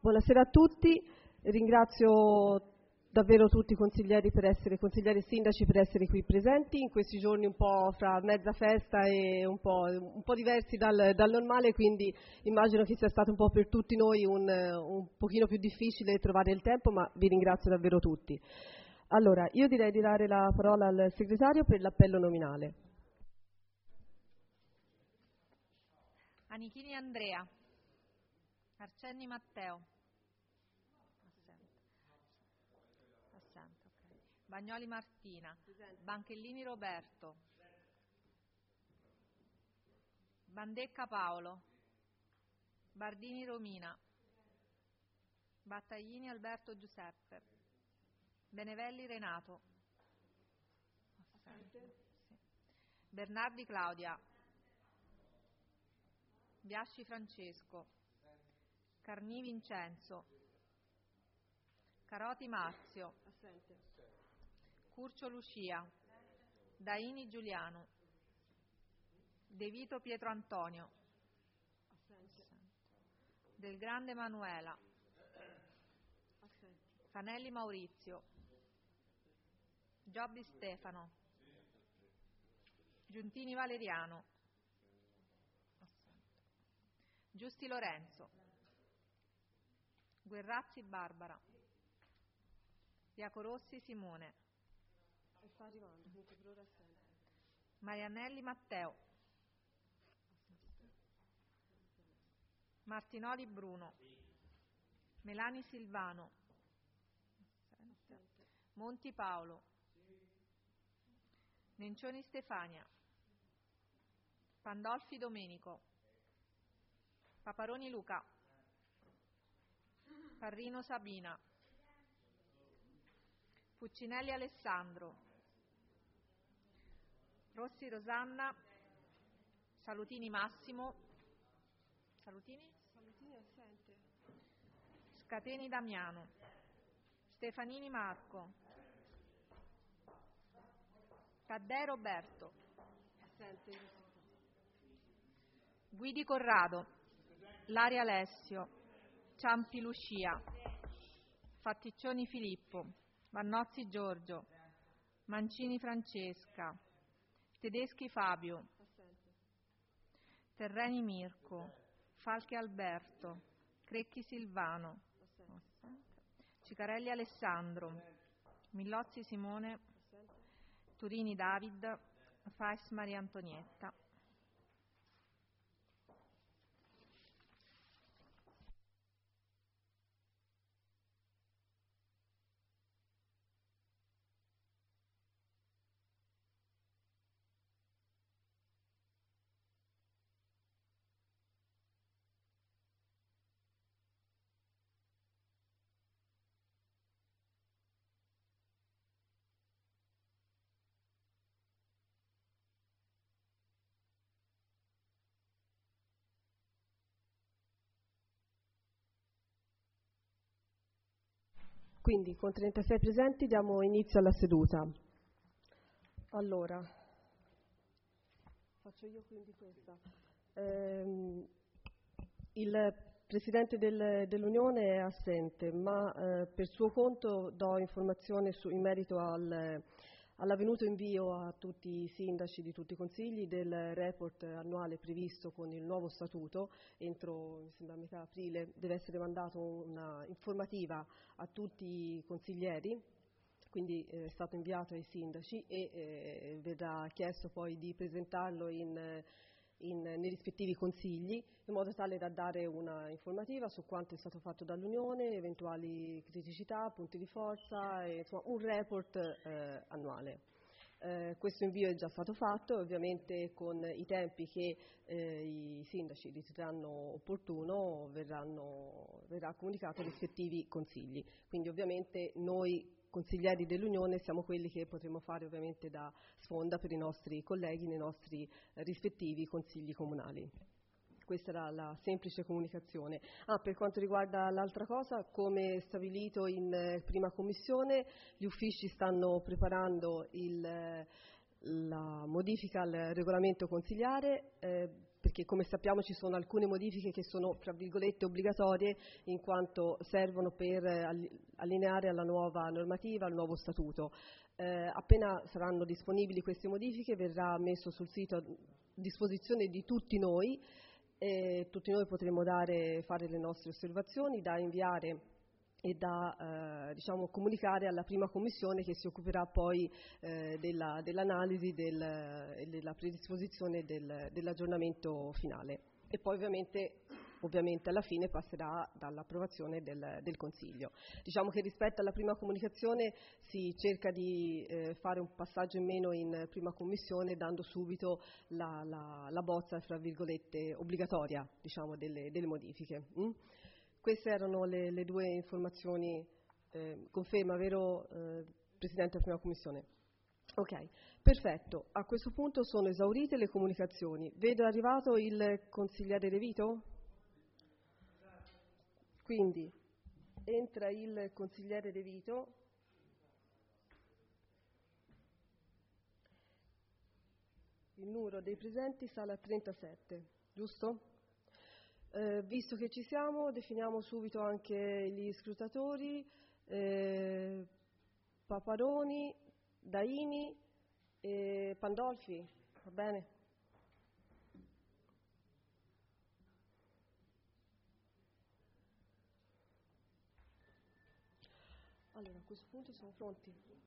Buonasera a tutti, ringrazio davvero tutti i consiglieri e sindaci per essere qui presenti in questi giorni un po' fra mezza festa e un po' diversi dal normale, quindi immagino che sia stato un po' per tutti noi un pochino più difficile trovare il tempo, ma vi ringrazio davvero tutti. Allora, io direi di dare la parola al segretario per l'appello nominale. Anichini Andrea. Arcenni Matteo. Assente, okay. Bagnoli Martina. Presente. Banchellini Roberto. Bandecca Paolo. Bardini Romina. Battaglini Alberto Giuseppe. Benevelli Renato. Assente. Sì. Bernardi Claudia. Biasci Francesco. Carni Vincenzo. Caroti Marzio. Assente. Curcio Lucia. Daini Giuliano. De Vito Pietro Antonio. Assente. Del Grande Manuela. Assente. Fanelli Maurizio. Giobbi Stefano. Giuntini Valeriano. Assente. Giusti Lorenzo. Guerrazzi Barbara. Iacorossi Simone. Sta arrivando, comunque per ora assente. Marianelli Matteo. Martinoli Bruno. Melani Silvano. Assente. Monti Paolo. Nencioni Stefania. Pandolfi Domenico. Paparoni Luca. Parrino Sabina. Puccinelli Alessandro. Rossi Rosanna. Salutini Massimo. Salutini? Salutini assente. Scateni Damiano. Stefanini Marco. Taddei Roberto. Assente. Guidi Corrado. Lari Alessio. Ciampi Lucia. Fatticcioni Filippo. Vannozzi Giorgio. Mancini Francesca. Tedeschi Fabio. Assente. Terreni Mirko. Falchi Alberto. Crecchi Silvano. Assente. Cicarelli Alessandro. Millozzi Simone. Assente. Turini David. Fais Maria Antonietta. Quindi con 36 presenti diamo inizio alla seduta. Allora, faccio io quindi questa. Il Presidente dell'Unione è assente, ma per suo conto do informazione in merito all'avvenuto invio a tutti i sindaci di tutti i consigli del report annuale previsto con il nuovo statuto. Entro, mi sembra, metà aprile deve essere mandato una informativa a tutti i consiglieri, quindi è stato inviato ai sindaci e verrà chiesto poi di presentarlo nei rispettivi consigli, in modo tale da dare una informativa su quanto è stato fatto dall'Unione, eventuali criticità, punti di forza, insomma un report annuale. Questo invio è già stato fatto, ovviamente con i tempi che i sindaci riterranno opportuno verrà comunicato ai rispettivi consigli. Quindi ovviamente noi consiglieri dell'Unione siamo quelli che potremo fare ovviamente da sponda per i nostri colleghi nei nostri rispettivi consigli comunali. Questa era la semplice comunicazione. Per quanto riguarda l'altra cosa, come stabilito in prima commissione, gli uffici stanno preparando la modifica al regolamento consigliare. perché come sappiamo ci sono alcune modifiche che sono, tra virgolette, obbligatorie, in quanto servono per allineare alla nuova normativa, al nuovo statuto. Appena saranno disponibili queste modifiche verrà messo sul sito a disposizione di tutti noi, e tutti noi potremo fare le nostre osservazioni, da inviare e da comunicare alla prima commissione che si occuperà poi dell'analisi e della predisposizione dell'aggiornamento finale. E poi ovviamente alla fine passerà dall'approvazione del Consiglio. Diciamo che rispetto alla prima comunicazione si cerca di fare un passaggio in meno in prima commissione, dando subito la bozza, fra virgolette, obbligatoria, diciamo, delle modifiche. Queste erano le due informazioni. Conferma, vero, Presidente della prima commissione? Ok, perfetto. A questo punto sono esaurite le comunicazioni. Vedo arrivato il consigliere De Vito? Quindi entra il consigliere De Vito. Il numero dei presenti sale a 37, giusto? Visto che ci siamo, definiamo subito anche gli scrutatori. Paparoni, Daini e Pandolfi, va bene? Allora, a questo punto siamo pronti.